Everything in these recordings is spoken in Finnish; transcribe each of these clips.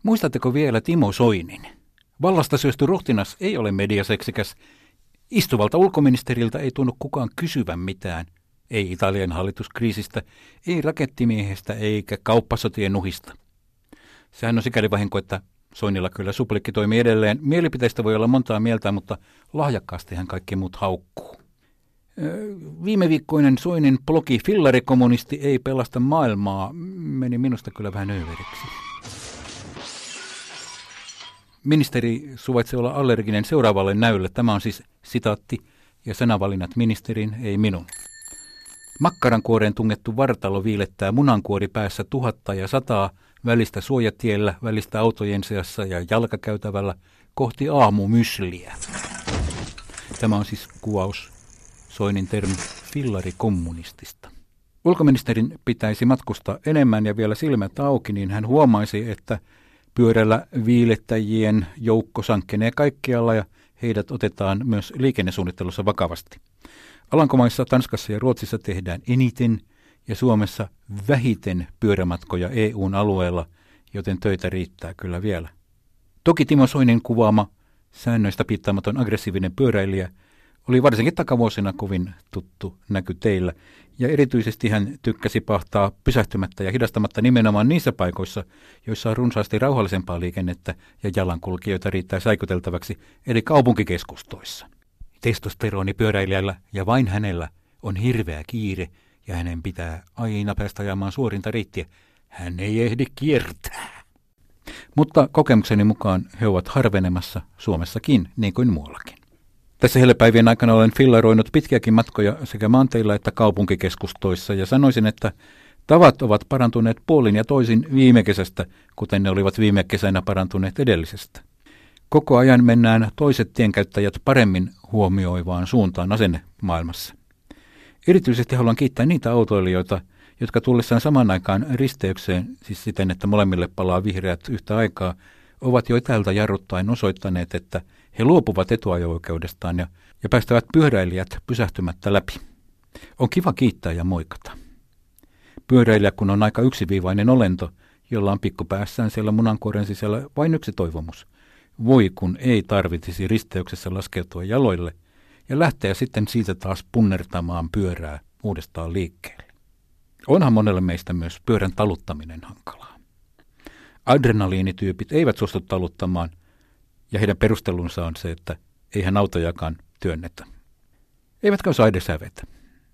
Muistatteko vielä Timo Soinin? Vallasta syösty ruhtinas ei ole mediaseksikäs. Istuvalta ulkoministeriltä ei tunnu kukaan kysyvän mitään. Ei Italian hallituskriisistä, ei rakettimiehestä eikä kauppasotien nuhista. Sehän on sikäli vahinko, että Soinilla kyllä suplikki toimii edelleen. Mielipiteistä voi olla montaa mieltä, mutta lahjakkaastihan kaikki muut haukkuu. Viime viikkoinen Soinin blogi Fillarikommunisti ei pelasta maailmaa meni minusta kyllä vähän överiksi. Ministeri suvaitsee olla allerginen seuraavalle näylle. Tämä on siis sitaatti ja sanavalinnat ministerin, ei minun. Makkarankuoreen tungettu vartalo viilettää munankuori päässä 1000 ja 100 välistä suojatiellä, välistä autojen seassa ja jalkakäytävällä kohti aamumysliä. Tämä on siis kuvaus Soinin termi fillarikommunistista. Ulkoministerin pitäisi matkustaa enemmän ja vielä silmät auki, niin hän huomaisi, että pyörällä viilettäjien joukko sankkenee kaikkialla ja heidät otetaan myös liikennesuunnittelussa vakavasti. Alankomaissa, Tanskassa ja Ruotsissa tehdään eniten ja Suomessa vähiten pyörämatkoja EU:n alueella, joten töitä riittää kyllä vielä. Toki Timo Soinin kuvaama säännöistä piittaamaton aggressiivinen pyöräilijä oli varsinkin takavuosina kovin tuttu näky teillä, ja erityisesti hän tykkäsi pahtaa pysähtymättä ja hidastamatta nimenomaan niissä paikoissa, joissa on runsaasti rauhallisempaa liikennettä ja jalankulkijoita riittää säikyteltäväksi, eli kaupunkikeskustoissa. Testosteroni pyöräilijällä ja vain hänellä on hirveä kiire, ja hänen pitää aina päästä ajamaan suorinta reittiä. Hän ei ehdi kiertää. Mutta kokemukseni mukaan he ovat harvenemassa Suomessakin, niin kuin muuallakin. Tässä hellepäivien aikana olen fillaroinut pitkiäkin matkoja sekä maanteilla että kaupunkikeskustoissa ja sanoisin, että tavat ovat parantuneet puolin ja toisin viime kesästä, kuten ne olivat viime kesänä parantuneet edellisestä. Koko ajan mennään toiset tienkäyttäjät paremmin huomioivaan suuntaan asennemaailmassa. Erityisesti haluan kiittää niitä autoilijoita, jotka tullessaan samaan aikaan risteykseen, siis siten, että molemmille palaa vihreät yhtä aikaa, ovat jo etäältä jarruttaen osoittaneet, että he luopuvat etuajo-oikeudestaan ja päästävät pyöräilijät pysähtymättä läpi. On kiva kiittää ja moikata. Pyöräilijä kun on aika yksiviivainen olento, jolla on pikkupäässään siellä munankuoren sisällä vain yksi toivomus. Voi kun ei tarvitsisi risteyksessä laskeutua jaloille ja lähteä sitten siitä taas punnertamaan pyörää uudestaan liikkeelle. Onhan monelle meistä myös pyörän taluttaminen hankalaa. Adrenaliinityypit eivät suostu taluttamaan, ja heidän perustelunsa on se, että eihän autojakaan työnnetä. Eivätkä osaa edes hävetä.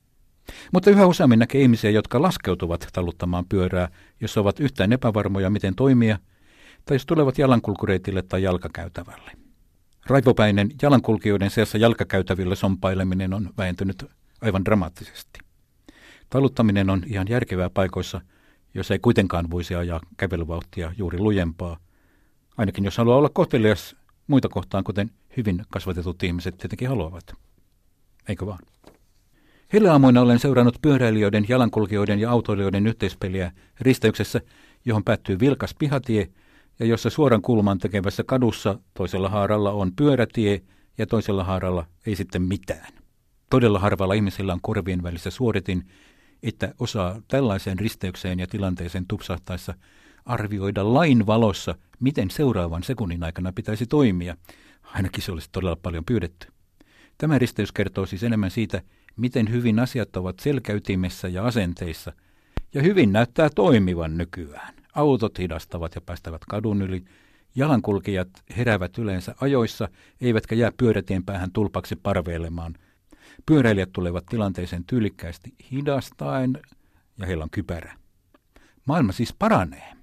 Mutta yhä useammin näkee ihmisiä, jotka laskeutuvat taluttamaan pyörää, jos ovat yhtään epävarmoja, miten toimia, tai jos tulevat jalankulkureitille tai jalkakäytävälle. Raivopäinen jalankulkijoiden seassa jalkakäytävillä sompaileminen on vähentynyt aivan dramaattisesti. Taluttaminen on ihan järkevää paikoissa, jos ei kuitenkaan voisi ajaa kävelyvauhtia juuri lujempaa, ainakin jos haluaa olla kohtelias muita kohtaan, kuten hyvin kasvatetut ihmiset tietenkin haluavat. Eikö vaan? Helleaamuina olen seurannut pyöräilijöiden, jalankulkijoiden ja autoilijoiden yhteispeliä risteyksessä, johon päättyy vilkas pihatie ja jossa suoran kulman tekevässä kadussa toisella haaralla on pyörätie ja toisella haaralla ei sitten mitään. Todella harvalla ihmisillä on korvien välissä suoritin, että osaa tällaiseen risteykseen ja tilanteeseen tupsahtaessa arvioida lain valossa, miten seuraavan sekunnin aikana pitäisi toimia. Ainakin se olisi todella paljon pyydetty. Tämä risteys kertoo siis enemmän siitä, miten hyvin asiat ovat selkäytimessä ja asenteissa. Ja hyvin näyttää toimivan nykyään. Autot hidastavat ja päästävät kadun yli. Jalankulkijat heräävät yleensä ajoissa, eivätkä jää pyörätien päähän tulpaksi parveilemaan. Pyöräilijät tulevat tilanteeseen tyylikkäästi hidastaen ja heillä on kypärä. Maailma siis paranee.